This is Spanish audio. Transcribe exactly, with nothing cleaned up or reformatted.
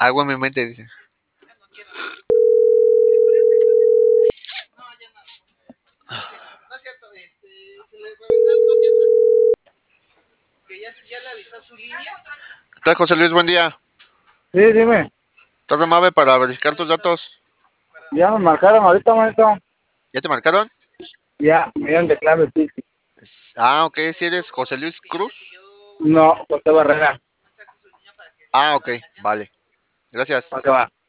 Algo en mi mente dice. ¿Qué tal, José Luis? Buen día. Sí, dime. ¿Estás amable para verificar tus datos? Ya me marcaron ahorita, manito. ¿Ya te marcaron? Ya, me dieron de clave, sí. Ah, ok. Si eres José Luis Cruz. No, José Barrera. Ah, ok. Vale. Gracias. ¿Para qué va?